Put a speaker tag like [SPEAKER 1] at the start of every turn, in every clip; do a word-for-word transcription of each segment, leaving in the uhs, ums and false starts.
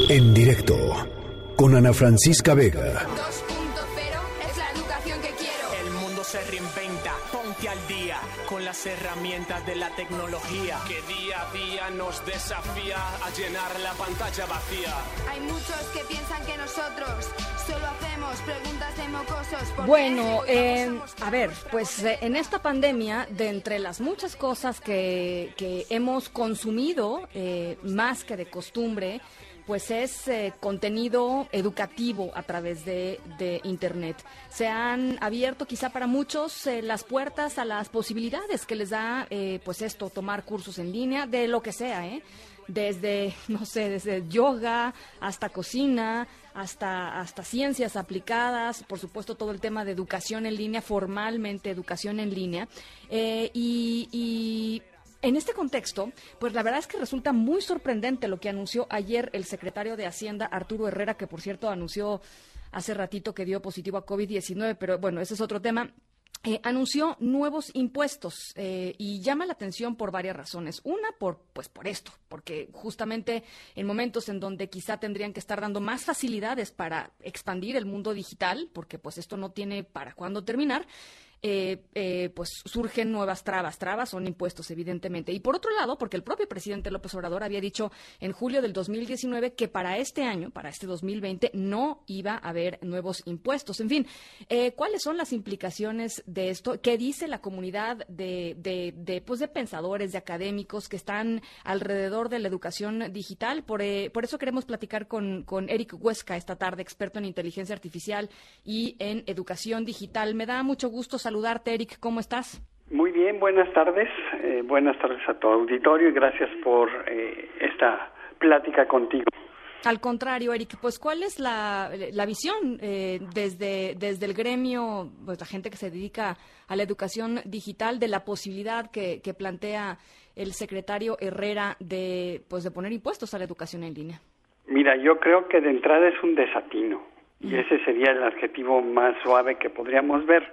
[SPEAKER 1] En directo con Ana Francisca Vega.
[SPEAKER 2] dos punto cero es la educación que quiero.
[SPEAKER 3] El mundo se reinventa, ponte al día con las herramientas de la tecnología que día a día nos desafía a llenar la pantalla vacía.
[SPEAKER 2] Hay muchos que piensan que nosotros solo hacemos preguntas de mocosos. ¿Por
[SPEAKER 4] Bueno,
[SPEAKER 2] qué?
[SPEAKER 4] eh, a ver, pues eh, en esta pandemia, de entre las muchas cosas que, que hemos consumido, eh, más que de costumbre, pues es eh, contenido educativo a través de, de Internet. Se han abierto quizá para muchos eh, las puertas a las posibilidades que les da, eh, pues esto, tomar cursos en línea, de lo que sea, ¿eh? Desde, no sé, desde yoga hasta cocina, hasta, hasta ciencias aplicadas, por supuesto todo el tema de educación en línea, formalmente educación en línea, eh, y... y en este contexto, pues la verdad es que resulta muy sorprendente lo que anunció ayer el secretario de Hacienda, Arturo Herrera, que por cierto anunció hace ratito que dio positivo a COVID diecinueve, pero bueno, ese es otro tema. Eh, anunció nuevos impuestos eh, y llama la atención por varias razones. Una, por pues por esto, porque justamente en momentos en donde quizá tendrían que estar dando más facilidades para expandir el mundo digital, porque pues esto no tiene para cuándo terminar, Eh, eh, pues surgen nuevas trabas. Trabas son impuestos, evidentemente. Y por otro lado, porque el propio presidente López Obrador había dicho en julio del dos mil diecinueve que para este año, para este dos mil veinte, no iba a haber nuevos impuestos. En fin, eh, ¿cuáles son las implicaciones de esto? ¿Qué dice la comunidad de, de, de, pues de pensadores, de académicos que están alrededor de la educación digital? Por, eh, por eso queremos platicar con, con Eric Huesca esta tarde, experto en inteligencia artificial y en educación digital. Me da mucho gusto saludarte, Eric. ¿Cómo estás?
[SPEAKER 5] Muy bien, buenas tardes. Eh, buenas tardes a tu auditorio y gracias por eh, esta plática contigo.
[SPEAKER 4] Al contrario, Eric, pues ¿cuál es la, la visión eh, desde, desde el gremio, pues la gente que se dedica a la educación digital, de la posibilidad que, que plantea el secretario Herrera de, pues de poner impuestos a la educación en línea?
[SPEAKER 5] Mira, yo creo que de entrada es un desatino y ese sería el adjetivo más suave que podríamos ver.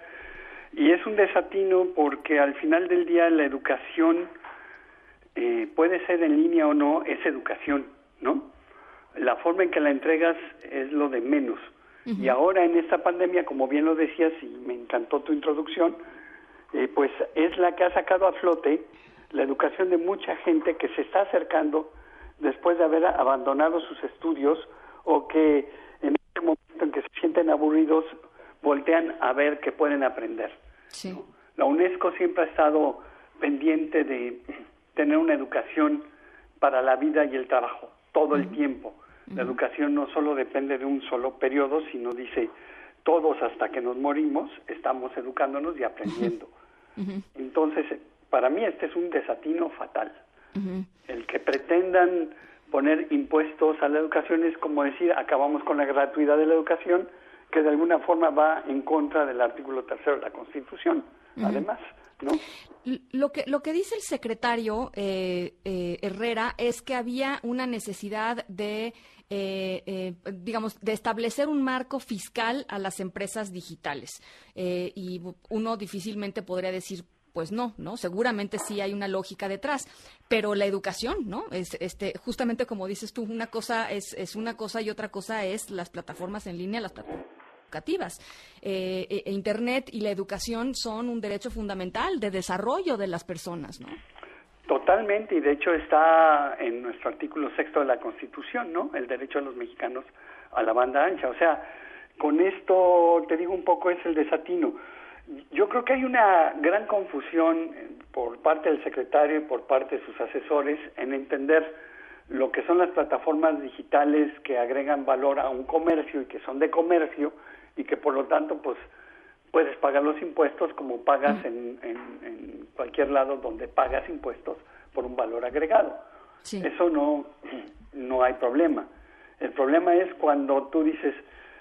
[SPEAKER 5] Y es un desatino porque al final del día la educación, eh, puede ser en línea o no, es educación, ¿no? La forma en que la entregas es lo de menos. Uh-huh. Y ahora en esta pandemia, como bien lo decías, y me encantó tu introducción, eh, pues es la que ha sacado a flote la educación de mucha gente que se está acercando después de haber abandonado sus estudios o que en este momento en que se sienten aburridos voltean a ver qué pueden aprender.
[SPEAKER 4] Sí.
[SPEAKER 5] ¿No? La UNESCO siempre ha estado pendiente de tener una educación para la vida y el trabajo, todo uh-huh. el tiempo. Uh-huh. La educación no solo depende de un solo periodo, sino dice, todos hasta que nos morimos estamos educándonos y aprendiendo. Uh-huh. Entonces, para mí este es un desatino fatal. Uh-huh. El que pretendan poner impuestos a la educación es como decir, acabamos con la gratuidad de la educación, que de alguna forma va en contra del artículo tercero de la Constitución, uh-huh. además, ¿no?
[SPEAKER 4] Lo que, lo que dice el secretario eh, eh, Herrera es que había una necesidad de, eh, eh, digamos, de establecer un marco fiscal a las empresas digitales. Eh, y uno difícilmente podría decir, pues no, ¿no? Seguramente sí hay una lógica detrás, pero la educación, ¿no? Es, este, justamente como dices tú, una cosa es, es una cosa y otra cosa es las plataformas en línea, las plataformas educativas. Eh, eh, Internet y la educación son un derecho fundamental de desarrollo de las personas, ¿no?
[SPEAKER 5] Totalmente, y de hecho está en nuestro artículo sexto de la Constitución, ¿no? El derecho de los mexicanos a la banda ancha. O sea, con esto, te digo un poco, es el desatino. Yo creo que hay una gran confusión por parte del secretario y por parte de sus asesores en entender lo que son las plataformas digitales que agregan valor a un comercio y que son de comercio y que por lo tanto pues puedes pagar los impuestos como pagas en, en, en cualquier lado donde pagas impuestos por un valor agregado. Sí. Eso no, no hay problema. El problema es cuando tú dices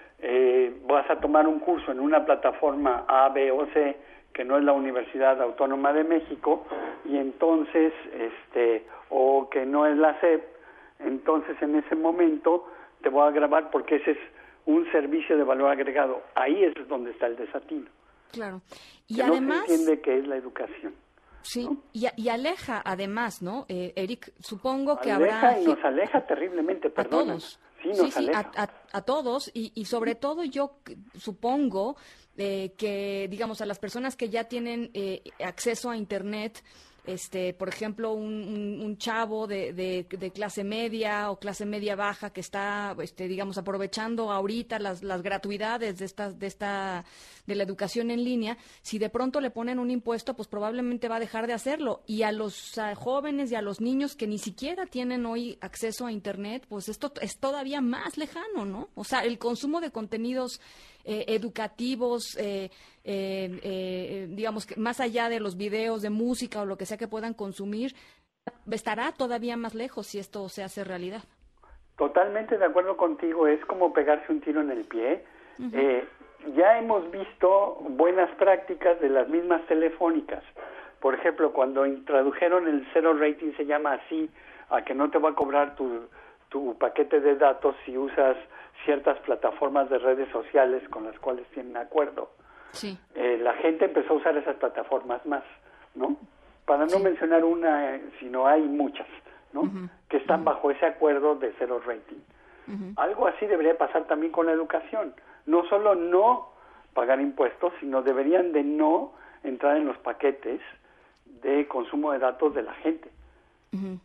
[SPEAKER 5] eh, vas a tomar un curso en una plataforma A, B o C que no es la Universidad Autónoma de México y entonces este o que no es la S E P, entonces en ese momento te voy a grabar porque ese es un servicio de valor agregado. Ahí es donde está el desatino.
[SPEAKER 4] Claro. Y
[SPEAKER 5] que
[SPEAKER 4] además
[SPEAKER 5] no se entiende qué es la educación.
[SPEAKER 4] Sí,
[SPEAKER 5] ¿no?
[SPEAKER 4] y, y aleja además, ¿no? Eh, Eric, supongo que
[SPEAKER 5] aleja
[SPEAKER 4] habrá...
[SPEAKER 5] y nos aleja terriblemente, perdona.
[SPEAKER 4] A todos.
[SPEAKER 5] sí nos
[SPEAKER 4] sí, sí,
[SPEAKER 5] aleja.
[SPEAKER 4] a, a, a todos y, y sobre todo yo supongo eh, que, digamos, a las personas que ya tienen eh, acceso a Internet, este, por ejemplo, un, un, un chavo de, de, de clase media o clase media baja que está, este, digamos, aprovechando ahorita las, las gratuidades de esta, de esta, de la educación en línea, si de pronto le ponen un impuesto, pues probablemente va a dejar de hacerlo. Y a los a jóvenes y a los niños que ni siquiera tienen hoy acceso a Internet, pues esto es todavía más lejano, ¿no? O sea, el consumo de contenidos eh, educativos, eh, eh, eh, digamos que más allá de los videos de música o lo que sea que puedan consumir, estará todavía más lejos si esto se hace realidad.
[SPEAKER 5] Totalmente de acuerdo contigo, es como pegarse un tiro en el pie. Uh-huh. Eh, ya hemos visto buenas prácticas de las mismas telefónicas. Por ejemplo, cuando introdujeron el cero rating, se llama así, a que no te va a cobrar tu, tu paquete de datos si usas ciertas plataformas de redes sociales con las cuales tienen acuerdo.
[SPEAKER 4] Sí.
[SPEAKER 5] Eh, la gente empezó a usar esas plataformas más, ¿no? Para no
[SPEAKER 4] sí.
[SPEAKER 5] mencionar una, eh, sino hay muchas, ¿no? Uh-huh. Que están uh-huh. bajo ese acuerdo de cero rating. Uh-huh. Algo así debería pasar también con la educación. No solo no pagar impuestos, sino deberían de no entrar en los paquetes de consumo de datos de la gente.
[SPEAKER 4] Uh-huh.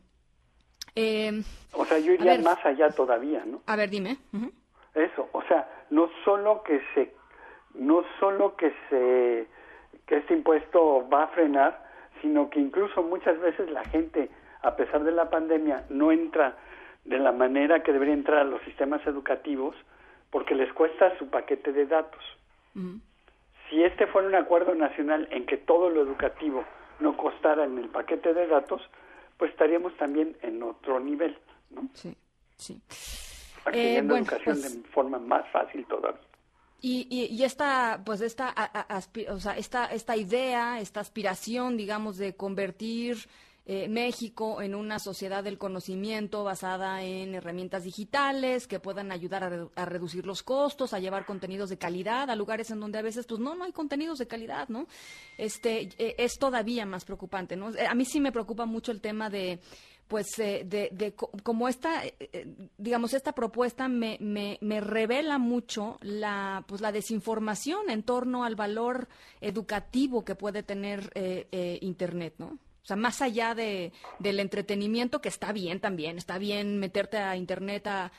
[SPEAKER 4] Eh,
[SPEAKER 5] o sea, yo iría más allá todavía, ¿no?
[SPEAKER 4] A ver, dime. Uh-huh.
[SPEAKER 5] Eso, o sea, no solo que se, no solo que se, que este impuesto va a frenar, sino que incluso muchas veces la gente, a pesar de la pandemia, no entra de la manera que debería entrar a los sistemas educativos porque les cuesta su paquete de datos. Uh-huh. Si este fuera un acuerdo nacional en que todo lo educativo no costara en el paquete de datos, pues estaríamos también en otro nivel, ¿no?
[SPEAKER 4] Sí, sí.
[SPEAKER 5] Accediendo
[SPEAKER 4] eh,
[SPEAKER 5] a educación pues, de forma más fácil todavía.
[SPEAKER 4] Y, y, y esta, pues esta, a, a, aspi, o sea, esta, esta idea, esta aspiración, digamos, de convertir eh, México en una sociedad del conocimiento basada en herramientas digitales que puedan ayudar a, redu- a reducir los costos, a llevar contenidos de calidad a lugares en donde a veces, pues no, no hay contenidos de calidad, ¿no? Este, eh, es todavía más preocupante, ¿no? A mí sí me preocupa mucho el tema de pues eh, de, de como esta, eh, digamos, esta propuesta me, me, me revela mucho la, pues la desinformación en torno al valor educativo que puede tener eh, eh, Internet, ¿no? O sea, más allá de, del entretenimiento, que está bien también, está bien meterte a Internet a,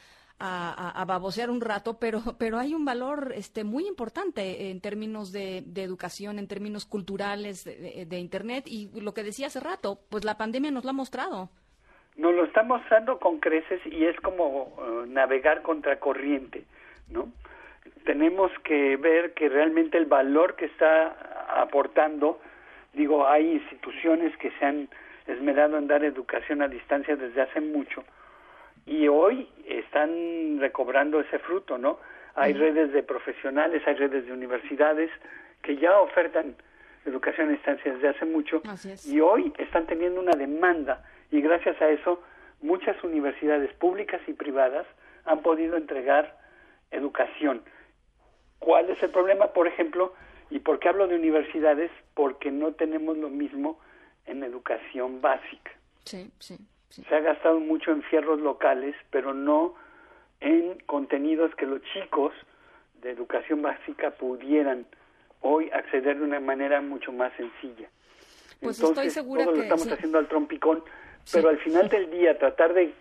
[SPEAKER 4] a, a babosear un rato, pero, pero hay un valor este, muy importante en términos de, de educación, en términos culturales de, de, de Internet, y lo que decía hace rato, pues la pandemia nos lo ha mostrado.
[SPEAKER 5] Nos lo está mostrando con creces y es como uh, navegar contracorriente, ¿no? Tenemos que ver que realmente el valor que está aportando, digo, hay instituciones que se han esmerado en dar educación a distancia desde hace mucho y hoy están recobrando ese fruto, ¿no? Hay uh-huh. redes de profesionales, hay redes de universidades que ya ofertan educación a distancia desde hace mucho y hoy están teniendo una demanda. Y gracias a eso, muchas universidades públicas y privadas han podido entregar educación. ¿Cuál es el problema, por ejemplo? ¿Y por qué hablo de universidades? Porque no tenemos lo mismo en educación básica.
[SPEAKER 4] Sí, sí, sí.
[SPEAKER 5] Se ha gastado mucho en fierros locales, pero no en contenidos que los chicos de educación básica pudieran hoy acceder de una manera mucho más sencilla.
[SPEAKER 4] Pues
[SPEAKER 5] Entonces,
[SPEAKER 4] estoy segura
[SPEAKER 5] todo
[SPEAKER 4] que
[SPEAKER 5] lo estamos
[SPEAKER 4] sí.
[SPEAKER 5] haciendo al trompicón, pero sí. al final del día tratar de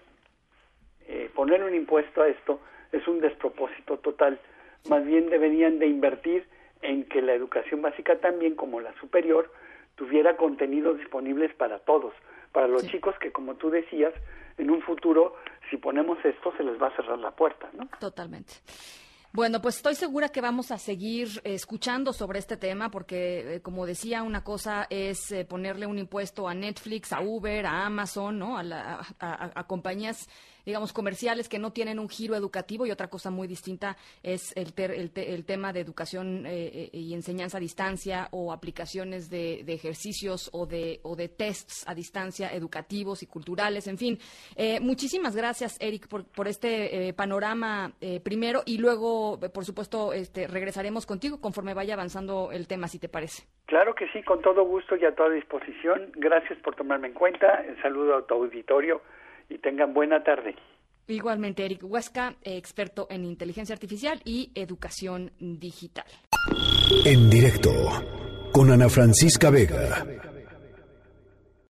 [SPEAKER 5] eh, poner un impuesto a esto es un despropósito total. Sí. Más bien deberían de invertir en que la educación básica también, como la superior, tuviera contenidos disponibles para todos, para los sí. chicos que, como tú decías, en un futuro, si ponemos esto, se les va a cerrar la puerta, ¿no?
[SPEAKER 4] Totalmente. Bueno, pues estoy segura que vamos a seguir eh, escuchando sobre este tema porque, eh, como decía, una cosa es eh, ponerle un impuesto a Netflix, a Uber, a Amazon, ¿no? A, la, a, a, a compañías, digamos, comerciales que no tienen un giro educativo, y otra cosa muy distinta es el, ter, el, te, el tema de educación eh, y enseñanza a distancia o aplicaciones de, de ejercicios o de, o de tests a distancia educativos y culturales, en fin. Eh, muchísimas gracias, Eric, por, por este eh, panorama eh, primero, y luego, por supuesto, este, regresaremos contigo conforme vaya avanzando el tema, si te parece.
[SPEAKER 5] Claro que sí, con todo gusto y a toda disposición. Gracias por tomarme en cuenta. El saludo a tu auditorio y tengan buena tarde.
[SPEAKER 4] Igualmente, Eric Huesca, experto en inteligencia artificial y educación digital.
[SPEAKER 1] En directo con Ana Francisca Vega.